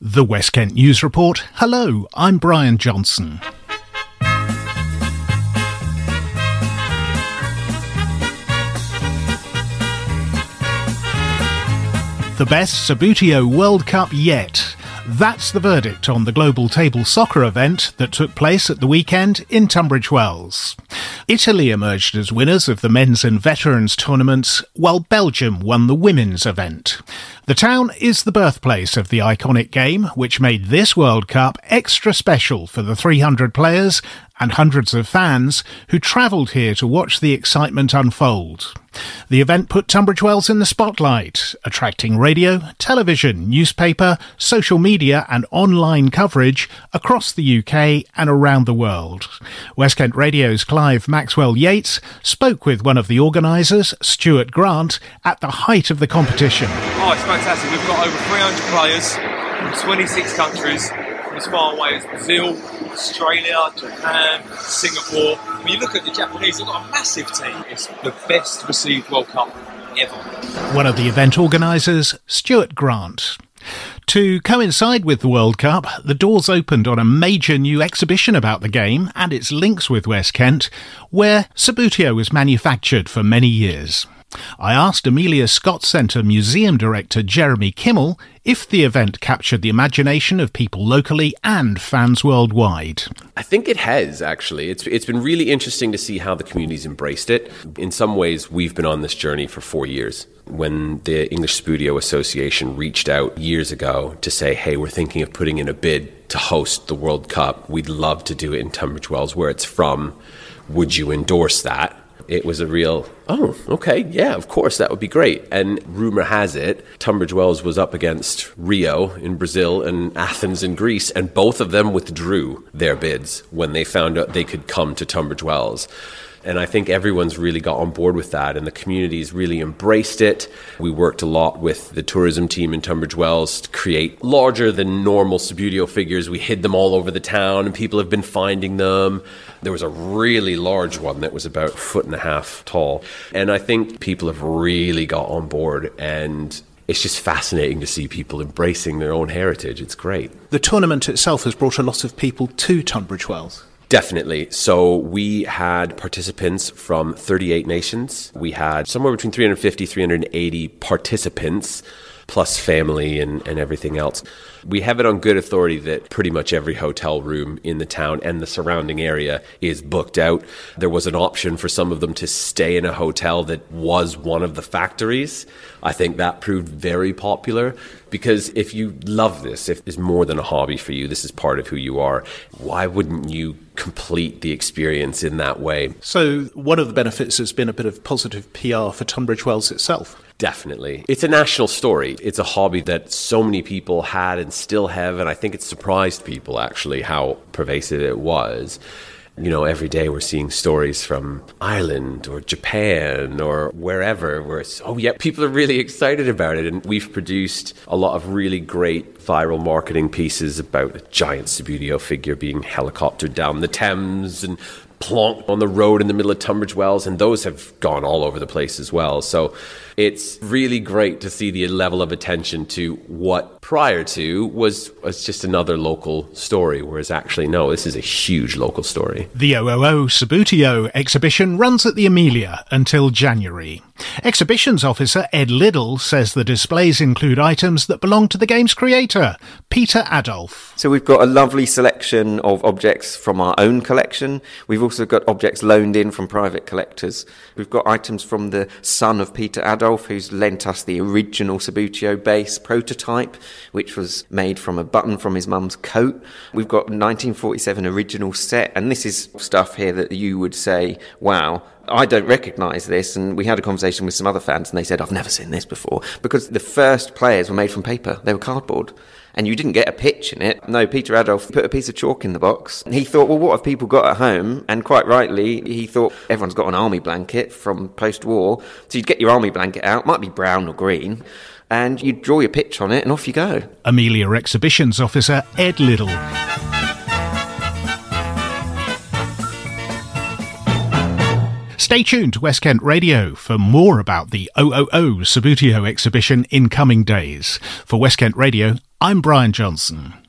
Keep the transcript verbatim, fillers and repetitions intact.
The West Kent News Report. Hello, I'm Brian Johnson. The best Subbuteo World Cup yet. That's the verdict on the global table soccer event that took place at the weekend in Tunbridge Wells. Italy emerged as winners of the men's and veterans tournaments, while Belgium won the women's event. The town is the birthplace of the iconic game, which made this World Cup extra special for the three hundred players and hundreds of fans who travelled here to watch the excitement unfold. The event put Tunbridge Wells in the spotlight, attracting radio, television, newspaper, social media and online coverage across the U K and around the world. West Kent Radio's Clive Maxwell Yates spoke with one of the organisers, Stuart Grant, at the height of the competition. Oh, it's fantastic. We've got over three hundred players from twenty-six countries, from as far away as Brazil, Australia, Japan, Singapore. When you look at the Japanese, they've got a massive team. It's the best received World Cup ever. One of the event organisers, Stuart Grant. To coincide with the World Cup, the doors opened on a major new exhibition about the game and its links with West Kent, where Subbuteo was manufactured for many years. I asked Amelia Scott Centre Museum Director Jeremy Kimmel if the event captured the imagination of people locally and fans worldwide. I think it has, actually. It's it's been really interesting to see how the community's embraced it. In some ways, we've been on this journey for four years. When the English Subbuteo Association reached out years ago to say, hey, we're thinking of putting in a bid to host the World Cup. We'd love to do it in Tunbridge Wells, where it's from. Would you endorse that? It was a real, oh, okay, yeah, of course, that would be great. And rumour has it, Tunbridge Wells was up against Rio in Brazil and Athens in Greece, and both of them withdrew their bids when they found out they could come to Tunbridge Wells. And I think everyone's really got on board with that, and the community's really embraced it. We worked a lot with the tourism team in Tunbridge Wells to create larger than normal Subbuteo figures. We hid them all over the town, and people have been finding them. There was a really large one that was about a foot and a half tall. And I think people have really got on board, and it's just fascinating to see people embracing their own heritage. It's great. The tournament itself has brought a lot of people to Tunbridge Wells. Definitely. So we had participants from thirty-eight nations. We had somewhere between three hundred fifty, three hundred eighty participants, plus family and, and everything else. We have it on good authority that pretty much every hotel room in the town and the surrounding area is booked out. There was an option for some of them to stay in a hotel that was one of the factories. I think that proved very popular, because if you love this, if it's more than a hobby for you, this is part of who you are, why wouldn't you complete the experience in that way? So one of the benefits has been a bit of positive P R for Tunbridge Wells itself. Definitely. It's a national story. It's a hobby that so many people had and still have, and I think it surprised people, actually, how pervasive it was. You know, every day we're seeing stories from Ireland or Japan or wherever where it's, oh yeah, people are really excited about it. And we've produced a lot of really great viral marketing pieces about a giant Subbuteo figure being helicoptered down the Thames and plonked on the road in the middle of Tunbridge Wells, and those have gone all over the place as well. So it's really great to see the level of attention to what prior to was, was just another local story, whereas actually, no, this is a huge local story. The O O O Subbuteo exhibition runs at the Amelia until January. Exhibitions officer Ed Liddell says the displays include items that belong to the game's creator, Peter Adolf. So we've got a lovely selection of objects from our own collection. We've also got objects loaned in from private collectors. We've got items from the son of Peter Adolf, who's lent us the original Subbuteo base prototype, which was made from a button from his mum's coat. We've got nineteen forty-seven original set, and this is stuff here that you would say, wow, I don't recognise this. And we had a conversation with some other fans, and they said, I've never seen this before, because the first players were made from paper. They were cardboard. And you didn't get a pitch in it. No, Peter Adolf put a piece of chalk in the box. He thought, well, what have people got at home? And quite rightly, he thought everyone's got an army blanket from post-war. So you'd get your army blanket out, might be brown or green, and you'd draw your pitch on it, and off you go. Amelia Exhibitions Officer Ed Liddell. Stay tuned to West Kent Radio for more about the O O O Subbuteo exhibition in coming days. For West Kent Radio, I'm Brian Johnson.